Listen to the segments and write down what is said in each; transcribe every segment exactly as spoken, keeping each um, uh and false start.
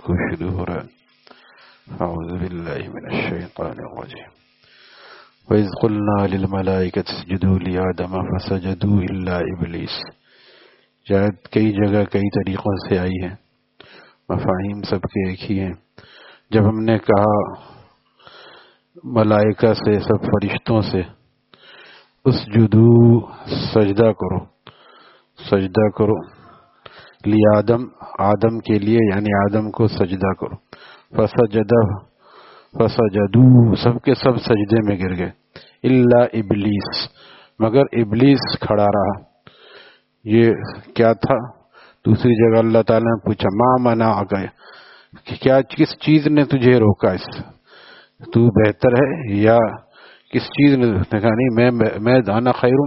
کو شروع ہو رہا ہے۔ اعوذ باللہ من الشیطان الرجیم۔ وَإِذْ قُلْنَا لِلْمَلَائِكَةِ اسْجُدُوا لِآدَمَ فَسَجَدُوا إِلَّا إِبْلِيسَ۔ جاءت کئی جگہ کئی طریقوں سے آئی ہے، مفاہیم سب کے ایک ہی ہیں۔ جب ہم نے کہا ملائکہ سے، سب فرشتوں سے، اسجدو سجدہ کرو، سجدہ کرو، لی آدم، آدم کے لیے یعنی آدم کو سجدہ کرو، فسجدہ فسجدو، سب کے سب سجدے میں گر گئے، الا ابلیس، مگر ابلیس کھڑا رہا۔ یہ کیا تھا؟ دوسری جگہ اللہ تعالیٰ نے پوچھا ما منع گئے، کیا کس چیز نے تجھے روکا، اس تو بہتر ہے یا کس چیز نے کہا نہیں میں میں انا خیر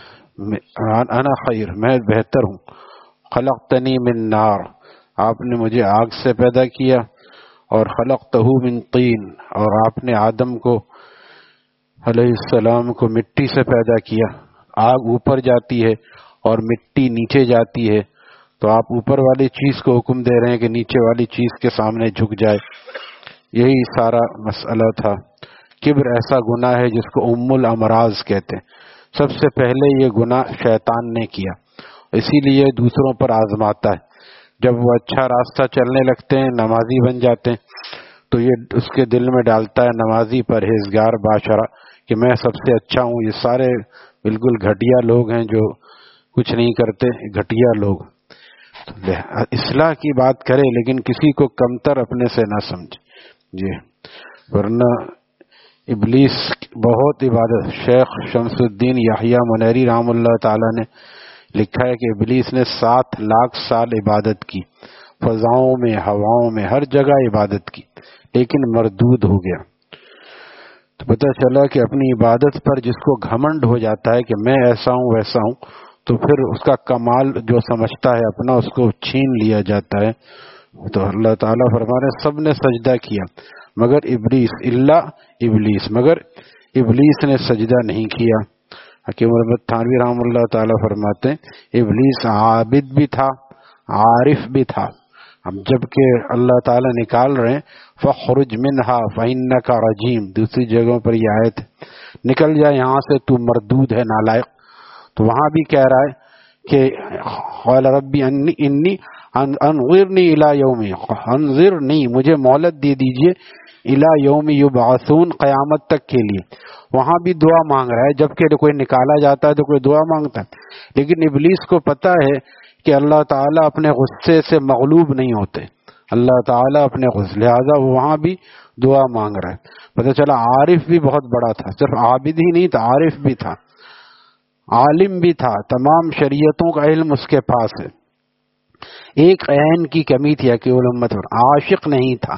انا خیر میں بہتر ہوں، خلقتنی من نار، آپ نے مجھے آگ سے پیدا کیا، اور خلقتہ من طین، اور آپ نے آدم کو علیہ السلام کو مٹی سے پیدا کیا۔ آگ اوپر جاتی ہے اور مٹی نیچے جاتی ہے، تو آپ اوپر والی چیز کو حکم دے رہے ہیں کہ نیچے والی چیز کے سامنے جھک جائے۔ یہی سارا مسئلہ تھا۔ کبر ایسا گناہ ہے جس کو ام الامراض کہتے ہیں۔ سب سے پہلے یہ گناہ شیطان نے کیا، اسی لیے دوسروں پر آزماتا ہے۔ جب وہ اچھا راستہ چلنے لگتے ہیں، نمازی بن جاتے ہیں، تو یہ اس کے دل میں ڈالتا ہے نمازی پرہیزگار باشرہ کہ میں سب سے اچھا ہوں، یہ سارے بالکل گھٹیا لوگ ہیں جو کچھ نہیں کرتے، گھٹیا لوگ۔ اصلاح کی بات کرے لیکن کسی کو کمتر اپنے سے نہ سمجھے جی، ورنہ ابلیس بہت عبادت۔ شیخ شمس الدین یحییٰ منیری رحمہ اللہ تعالی نے لکھا ہے کہ ابلیس نے سات لاکھ سال عبادت کی، فضاؤں میں، ہواؤں میں، ہر جگہ عبادت کی، لیکن مردود ہو گیا۔ تو پتہ چلا کہ اپنی عبادت پر جس کو گھمنڈ ہو جاتا ہے کہ میں ایسا ہوں ویسا ہوں، تو پھر اس کا کمال جو سمجھتا ہے اپنا، اس کو چھین لیا جاتا ہے۔ تو اللہ تعالیٰ فرما رہے سب نے سجدہ کیا مگر ابلیس، الا ابلیس، مگر ابلیس نے سجدہ نہیں کیا۔ حکیم محمد تھانوی رحمہ اللہ تعالیٰ فرماتے ہیں ابلیس عابد بھی تھا، عارف بھی تھا۔ اب جب کہ اللہ تعالیٰ نکال رہے ہیں فخرج منہا فإنک رجیم، دوسری جگہوں پر یہ آیت ہے نکل جا یہاں سے، تو مردود ہے، نالائق۔ تو وہاں بھی کہہ رہا ہے کہ قال ربی انی انی انظرنی الی یوم، انظرنی مجھے مہلت دے دیجئے، الی یوم یبعثون، قیامت تک کے لیے۔ وہاں بھی دعا مانگ رہا ہے، جبکہ کوئی نکالا جاتا ہے تو کوئی دعا مانگتا ہے، لیکن ابلیس کو پتا ہے کہ اللہ تعالیٰ اپنے غصے سے مغلوب نہیں ہوتے، اللہ تعالیٰ اپنے غصے، لہذا وہ وہاں بھی دعا مانگ رہا ہے۔ پتہ چلا عارف بھی بہت بڑا تھا، صرف عابد ہی نہیں تھا، عارف بھی تھا، عالم بھی تھا، تمام شریعتوں کا علم اس کے پاس ہے۔ ایک عین کی کمی تھی کہ امت پر عاشق نہیں تھا،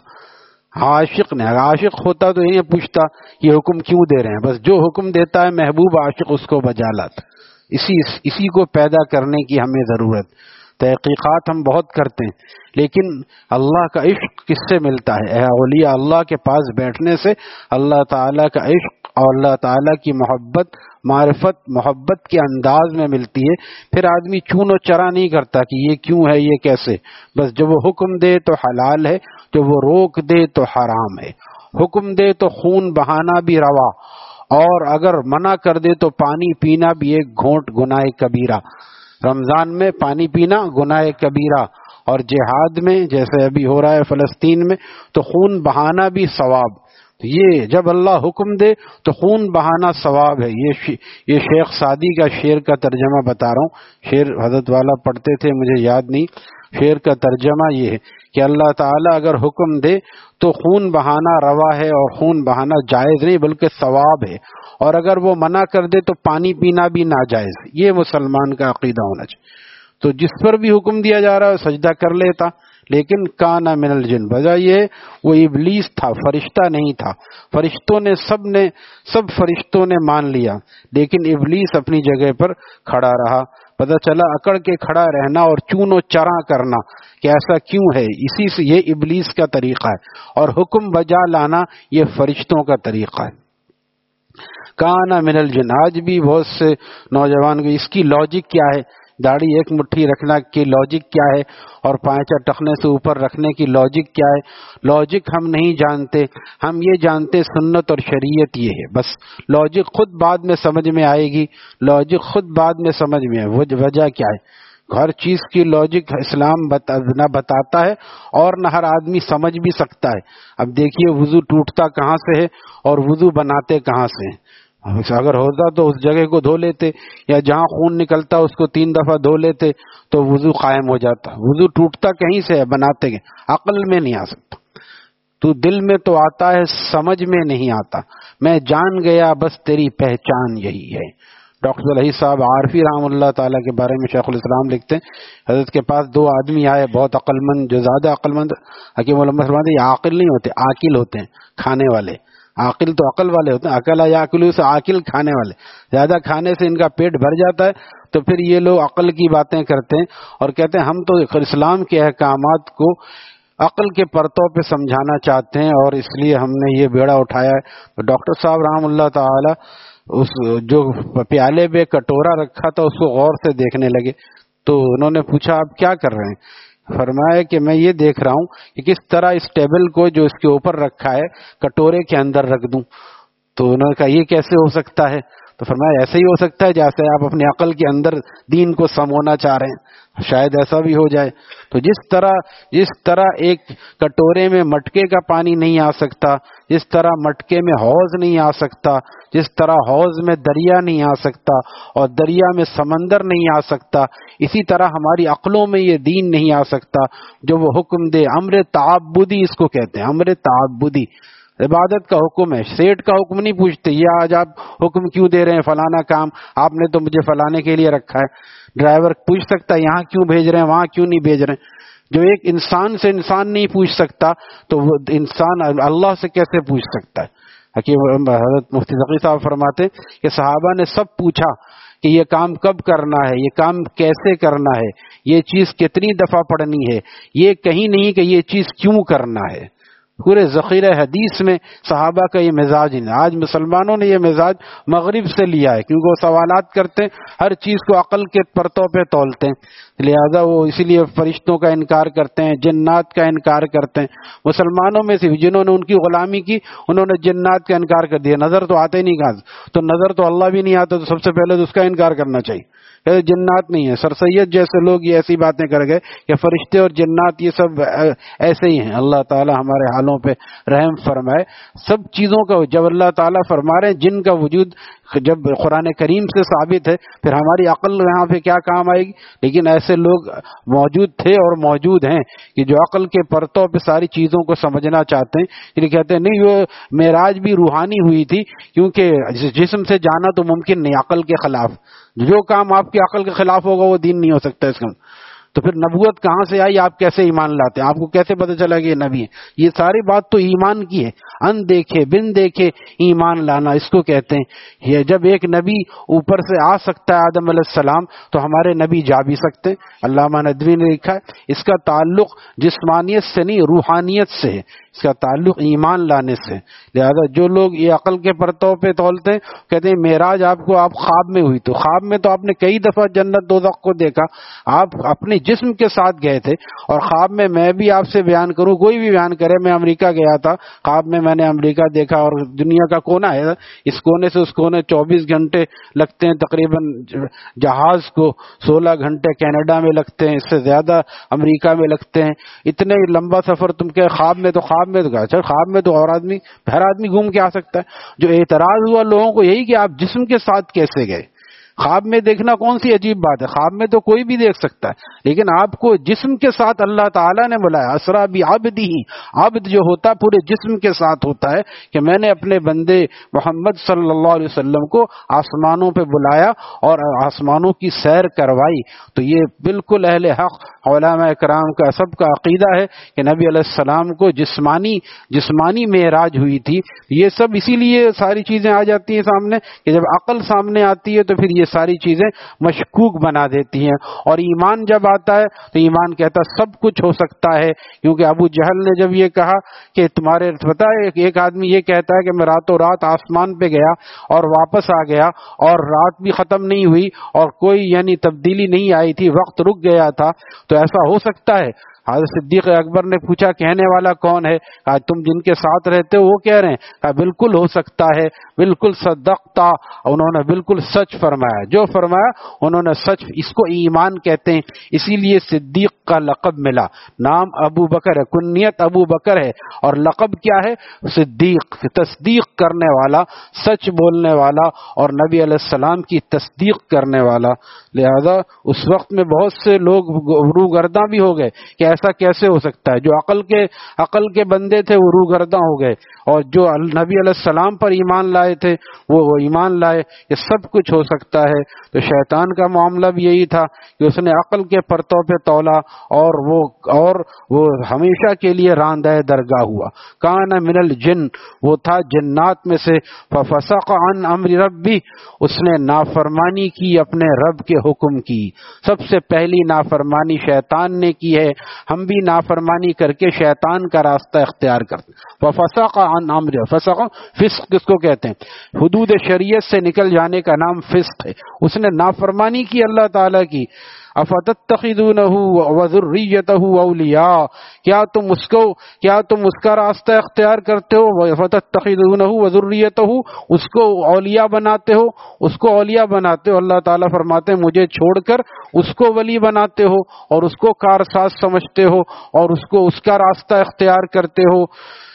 عاشق نہیں، اگر عاشق ہوتا تو یہ پوچھتا یہ حکم کیوں دے رہے ہیں، بس جو حکم دیتا ہے محبوب عاشق اس کو بجا لاتا۔ اسی اسی کو پیدا کرنے کی ہمیں ضرورت۔ تحقیقات ہم بہت کرتے ہیں، لیکن اللہ کا عشق کس سے ملتا ہے؟ اے اولیاء اللہ کے پاس بیٹھنے سے اللہ تعالیٰ کا عشق اور اللہ تعالیٰ کی محبت، معرفت، محبت کے انداز میں ملتی ہے۔ پھر آدمی چون و چرا نہیں کرتا کہ یہ کیوں ہے، یہ کیسے، بس جب وہ حکم دے تو حلال ہے، جب وہ روک دے تو حرام ہے۔ حکم دے تو خون بہانا بھی روا، اور اگر منع کر دے تو پانی پینا بھی ایک گھونٹ گناہ کبیرہ۔ رمضان میں پانی پینا گناہ کبیرہ، اور جہاد میں جیسے ابھی ہو رہا ہے فلسطین میں تو خون بہانا بھی ثواب۔ تو یہ جب اللہ حکم دے تو خون بہانا ثواب ہے۔ یہ یہ شیخ سعدی کا شعر کا ترجمہ بتا رہا ہوں، شعر حضرت والا پڑھتے تھے، مجھے یاد نہیں، شعر کا ترجمہ یہ ہے کہ اللہ تعالیٰ اگر حکم دے تو خون بہانا روا ہے، اور خون بہانا جائز نہیں بلکہ ثواب ہے، اور اگر وہ منع کر دے تو پانی پینا بھی ناجائز۔ یہ مسلمان کا عقیدہ ہونا چاہیے۔ تو جس پر بھی حکم دیا جا رہا ہے سجدہ کر لیتا، لیکن کانا من الجن، وجہ یہ وہ ابلیس تھا، فرشتہ نہیں تھا۔ فرشتوں نے سب نے سب فرشتوں نے مان لیا، لیکن ابلیس اپنی جگہ پر کھڑا رہا۔ پتہ چلا اکڑ کے کھڑا رہنا اور چون و چرا کرنا کہ ایسا کیوں ہے، اسی سے یہ ابلیس کا طریقہ ہے، اور حکم بجا لانا یہ فرشتوں کا طریقہ ہے۔ کانا من الجن، آج بھی بہت سے نوجوان کو اس کی لاجک کیا ہے داڑھی ایک مٹھی رکھنا کی لاجک کیا ہے اور پائچہ ٹخنے سے اوپر رکھنے کی لاجک کیا ہے، لاجک ہم نہیں جانتے، ہم یہ جانتے سنت اور شریعت یہ ہے بس۔ لاجک خود بعد میں سمجھ میں آئے گی، لاجک خود بعد میں سمجھ میں آئے، وجہ کیا ہے؟ ہر چیز کی لاجک اسلام بتا نہ بتاتا ہے اور نہ ہر آدمی سمجھ بھی سکتا ہے۔ اب دیکھیے وضو ٹوٹتا کہاں سے ہے اور وضو بناتے کہاں سے ہیں۔ اگر ہوتا تو اس جگہ کو دھو لیتے، یا جہاں خون نکلتا اس کو تین دفعہ دھو لیتے تو وضو قائم ہو جاتا۔ وضو ٹوٹتا کہیں سے ہے، بناتے گئے، عقل میں نہیں آ سکتا۔ تو دل میں تو آتا ہے، سمجھ میں نہیں آتا۔ میں جان گیا بس تیری پہچان یہی ہے۔ ڈاکٹر صالحی صاحب عارفی رحم اللہ تعالیٰ کے بارے میں شیخ الاسلام لکھتے ہیں، حضرت کے پاس دو آدمی آئے بہت عقل مند، جو زیادہ عقل مند، حکیم علماء فرماتے ہیں یہ عاقل نہیں ہوتے، عاقل ہوتے ہیں، کھانے والے۔ عاقل تو عقل والے ہوتے ہیں، عقل یاکلو سے عاقل کھانے والے، زیادہ کھانے سے ان کا پیٹ بھر جاتا ہے تو پھر یہ لوگ عقل کی باتیں کرتے ہیں اور کہتے ہیں ہم تو اسلام کے احکامات کو عقل کے پرتوں پہ سمجھانا چاہتے ہیں اور اس لیے ہم نے یہ بیڑا اٹھایا ہے۔ تو ڈاکٹر صاحب رحم اللہ تعالی اس جو پیالے پہ کٹورا رکھا تھا اس کو غور سے دیکھنے لگے، تو انہوں نے پوچھا آپ کیا کر رہے ہیں؟ فرمایا کہ میں یہ دیکھ رہا ہوں کہ کس طرح اس ٹیبل کو جو اس کے اوپر رکھا ہے کٹورے کے اندر رکھ دوں۔ تو انہوں نے کہا یہ کیسے ہو سکتا ہے؟ تو فرمایا ایسے ہی ہو سکتا ہے جیسے آپ اپنی عقل کے اندر دین کو سمونا چاہ رہے ہیں، شاید ایسا بھی ہو جائے۔ تو جس طرح جس طرح ایک کٹورے میں مٹکے کا پانی نہیں آ سکتا، جس طرح مٹکے میں حوض نہیں آ سکتا، جس طرح حوض میں دریا نہیں آ سکتا اور دریا میں سمندر نہیں آ سکتا، اسی طرح ہماری عقلوں میں یہ دین نہیں آ سکتا جو وہ حکم دے۔ امر تعبدی اس کو کہتے ہیں، امر تعبدی، عبادت کا حکم ہے۔ سیٹ کا حکم نہیں پوچھتے، یہ آج آپ حکم کیوں دے رہے ہیں فلانا کام، آپ نے تو مجھے فلانے کے لیے رکھا ہے۔ ڈرائیور پوچھ سکتا ہے یہاں کیوں بھیج رہے ہیں، وہاں کیوں نہیں بھیج رہے ہیں۔ جو ایک انسان سے انسان نہیں پوچھ سکتا تو وہ انسان اللہ سے کیسے پوچھ سکتا ہے؟ حکیم حضرت مفتی تقی صاحب فرماتے کہ صحابہ نے سب پوچھا کہ یہ کام کب کرنا ہے، یہ کام کیسے کرنا ہے، یہ چیز کتنی دفعہ پڑھنی ہے، یہ کہیں نہیں کہ یہ چیز کیوں کرنا ہے۔ پورے ذخیرہ حدیث میں صحابہ کا یہ مزاج ہے۔ آج مسلمانوں نے یہ مزاج مغرب سے لیا ہے، کیونکہ وہ سوالات کرتے ہیں، ہر چیز کو عقل کے پرتوں پہ تولتے ہیں، لہذا وہ اسی لیے فرشتوں کا انکار کرتے ہیں، جنات کا انکار کرتے ہیں۔ مسلمانوں میں سے جنہوں نے ان کی غلامی کی انہوں نے جنات کا انکار کر دیا، نظر تو آتے نہیں کہاں، تو نظر تو اللہ بھی نہیں آتا، تو سب سے پہلے تو اس کا انکار کرنا چاہیے، جنات نہیں ہے۔ سر سید جیسے لوگ یہ ایسی باتیں کر گئے کہ فرشتے اور جنات یہ سب ایسے ہی ہیں۔ اللہ تعالی ہمارے حالوں پہ رحم فرمائے۔ سب چیزوں کا جب اللہ تعالیٰ فرما رہے ہیں جن کا وجود جب قرآن کریم سے ثابت ہے پھر ہماری عقل یہاں پہ کیا کام آئے گی؟ لیکن ایسے لوگ موجود تھے اور موجود ہیں کہ جو عقل کے پرتوں پہ ساری چیزوں کو سمجھنا چاہتے ہیں، یہ کہتے ہیں نہیں وہ معراج بھی روحانی ہوئی تھی، کیونکہ جسم سے جانا تو ممکن نہیں، عقل کے خلاف، جو کام آپ کی عقل کے خلاف ہوگا وہ دین نہیں ہو سکتا اس کا۔ تو پھر نبوت کہاں سے آئی، آپ کیسے ایمان لاتے ہیں، آپ کو کیسے پتہ چلا کہ یہ نبی ہے؟ یہ ساری بات تو ایمان کی ہے، ان دیکھے بن دیکھے ایمان لانا اس کو کہتے ہیں۔ یہ جب ایک نبی اوپر سے آ سکتا ہے آدم علیہ السلام تو ہمارے نبی جا بھی سکتے ہیں۔ علامہ ندوی نے لکھا ہے اس کا تعلق جسمانیت سے نہیں روحانیت سے ہے، اس کا تعلق ایمان لانے سے۔ لہذا جو لوگ یہ عقل کے پرتوں پہ تولتے ہیں کہتے ہیں معراج آپ کو آپ خواب میں ہوئی، تو خواب میں تو آپ نے کئی دفعہ جنت دوزخ کو دیکھا، آپ اپنے جسم کے ساتھ گئے تھے۔ اور خواب میں میں بھی آپ سے بیان کروں، کوئی بھی بیان کرے میں امریکہ گیا تھا، خواب میں میں نے امریکہ دیکھا اور دنیا کا کونا ہے، اس کونے سے اس کونے چوبیس گھنٹے لگتے ہیں تقریباً، جہاز کو سولہ گھنٹے کینیڈا میں لگتے ہیں، اس سے زیادہ امریکہ میں لگتے ہیں، اتنے لمبا سفر تم کے خواب میں، تو خواب میں تو اچھا خواب میں تو اور آدمی ہر آدمی گھوم کے آ سکتا ہے۔ جو اعتراض ہوا لوگوں کو یہی کہ آپ جسم کے ساتھ کیسے گئے؟ خواب میں دیکھنا کون سی عجیب بات ہے، خواب میں تو کوئی بھی دیکھ سکتا ہے، لیکن آپ کو جسم کے ساتھ اللہ تعالیٰ نے بلایا، اسرا بعبدہ، عبد جو ہوتا ہے پورے جسم کے ساتھ ہوتا ہے، کہ میں نے اپنے بندے محمد صلی اللہ علیہ وسلم کو آسمانوں پہ بلایا اور آسمانوں کی سیر کروائی۔ تو یہ بالکل اہل حق علماء کرام کا سب کا عقیدہ ہے کہ نبی علیہ السلام کو جسمانی جسمانی معراج ہوئی تھی۔ یہ سب اسی لیے ساری چیزیں آ جاتی ہیں سامنے کہ جب عقل سامنے آتی ہے تو پھر یہ ساری چیزیں مشکوک بنا دیتی ہیں. اور ایمان جب آتا ہے تو ایمان کہتا ہے سب کچھ ہو سکتا ہے. کیونکہ ابو جہل نے جب یہ کہا کہ تمہارے پتہ ہے ایک آدمی یہ کہتا ہے کہ میں راتوں رات آسمان پہ گیا اور واپس آ گیا اور رات بھی ختم نہیں ہوئی اور کوئی یعنی تبدیلی نہیں آئی تھی, وقت رک گیا تھا, تو ایسا ہو سکتا ہے؟ حضرت صدیق اکبر نے پوچھا کہنے والا کون ہے؟ کہا تم جن کے ساتھ رہتے ہو وہ کہہ رہے ہیں. کہا بالکل ہو سکتا ہے, بالکل صدقتا, انہوں نے بالکل سچ فرمایا, جو فرمایا انہوں نے سچ. اس کو ایمان کہتے ہیں. اسی لیے صدیق کا لقب ملا. نام ابو بکر ہے, کنیت ابو بکر ہے, اور لقب کیا ہے؟ صدیق. تصدیق کرنے والا, سچ بولنے والا اور نبی علیہ السلام کی تصدیق کرنے والا. لہذا اس وقت میں بہت سے لوگ روگرداں بھی ہو گئے کہ ایسا کیسے ہو سکتا ہے. جو عقل کے عقل کے بندے تھے وہ روگرداں ہو گئے, اور جو نبی علیہ السلام پر ایمان لائے تھے وہ ایمان لائے کہ سب کچھ ہو سکتا ہے. تو شیطان کا معاملہ بھی یہی تھا کہ اس نے عقل کے پرتوں پہ تولا اور وہ اور وہ ہمیشہ کے لیے راندہ درگاہ ہوا. کان من الجن, وہ تھا جنات میں سے. ففسق عن امر ربی, اس نے نافرمانی کی اپنے رب کے حکم کی. سب سے پہلی نافرمانی شیطان نے کی ہے. ہم بھی نافرمانی کر کے شیطان کا راستہ اختیار کرتے. ففسق عن امر, فسق فسق کس کو کہتے ہیں؟ حدود شریعت سے نکل جانے کا نام فسق ہے. اس نے نافرمانی کی اللہ تعالیٰ کی. افتتخذونہ وذریتہ اولیاء, کیا تم اس کو کیا تم اس کا راستہ اختیار کرتے ہو؟ افتتخذونہ وذریتہ, اس کو اولیاء بناتے ہو, اس کو اولیاء بناتے ہو. اللہ تعالیٰ فرماتے ہیں مجھے چھوڑ کر اس کو ولی بناتے ہو اور اس کو کارساز سمجھتے ہو اور اس کو اس کا راستہ اختیار کرتے ہو.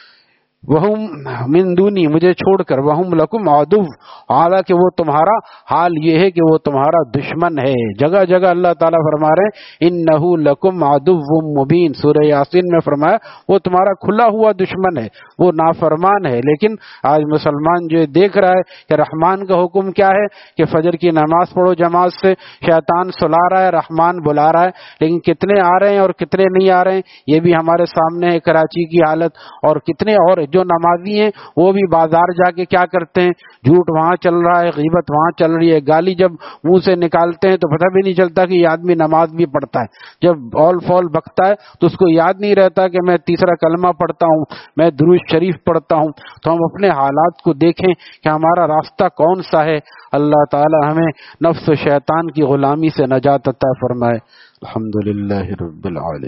وہم من دونی, مجھے چھوڑ کر. وہم لکم عدو, حالانکہ وہ تمہارا حال یہ ہے کہ وہ تمہارا دشمن ہے. جگہ جگہ اللہ تعالیٰ فرما رہے ہیں انہ لکم عدو مبین. سورہ یاسین میں فرمایا وہ تمہارا کھلا ہوا دشمن ہے, وہ نافرمان ہے. لیکن آج مسلمان جو دیکھ رہا ہے کہ رحمان کا حکم کیا ہے کہ فجر کی نماز پڑھو جماعت سے, شیطان سلا رہا ہے, رحمان بلا رہا ہے, لیکن کتنے آ رہے ہیں اور کتنے نہیں آ رہے ہیں یہ بھی ہمارے سامنے ہے کراچی کی حالت. اور کتنے اور جو نمازی ہیں وہ بھی بازار جا کے کیا کرتے ہیں, جھوٹ وہاں چل رہا ہے, غیبت وہاں چل رہی ہے, گالی جب منہ سے نکالتے ہیں تو پتہ بھی نہیں چلتا کہ یہ آدمی نماز بھی پڑھتا ہے. جب اول فول بکتا ہے تو اس کو یاد نہیں رہتا کہ میں تیسرا کلمہ پڑھتا ہوں, میں درود شریف پڑھتا ہوں. تو ہم اپنے حالات کو دیکھیں کہ ہمارا راستہ کون سا ہے. اللہ تعالی ہمیں نفس و شیطان کی غلامی سے نجات عطا فرمائے. الحمدللہ رب العالمین.